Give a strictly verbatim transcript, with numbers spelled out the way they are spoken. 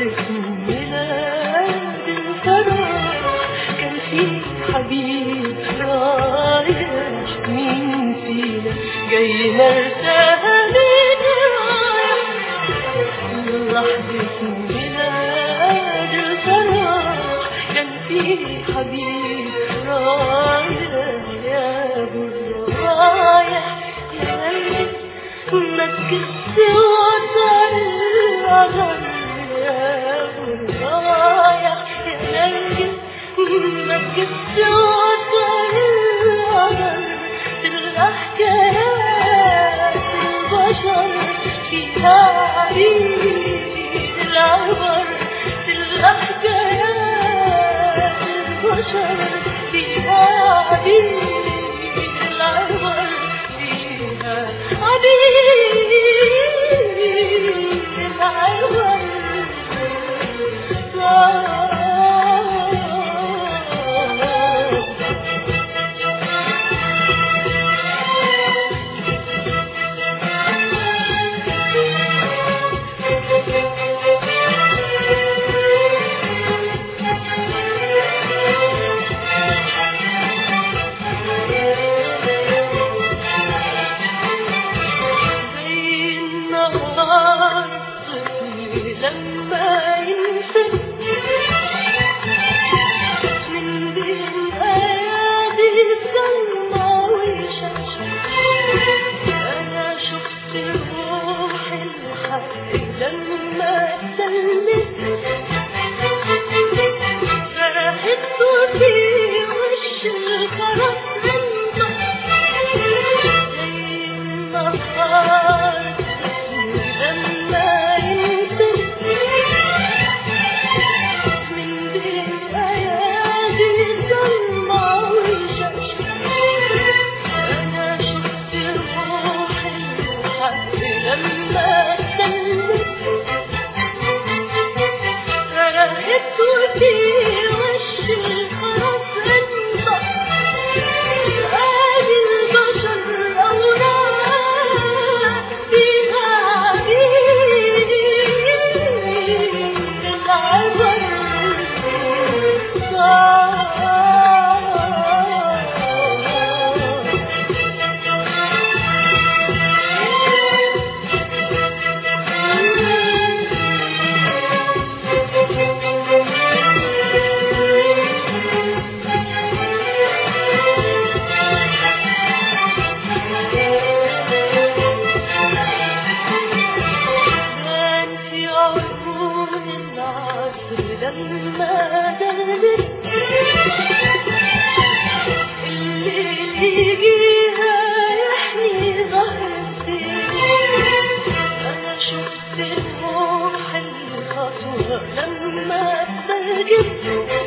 ميلاد الفرح كان في حبيب رايح، مين فينا جاي مرتاح للرايح؟ لحظة ميلاد الفرح كان في حبيب رايح، يا ابو الرايح يا قلبي ما تكس وطن العذر، يا ابو الرايح يا قلبي ما تكس وطن العذر. الحكايات البشر فيها عريض العبر، الحكايات البشر فيها عريض العبر، فيها عريض العبر. لما ينسى من بين أيادي السما ويشاشة، أنا شفت روح الحق لما سلمت، فرحت وفي وش الخرس انطق زي النهار لما لما دلت الليل يجيها يحمي ظهرتي، أنا شفت الروح الخطوة لما استرجت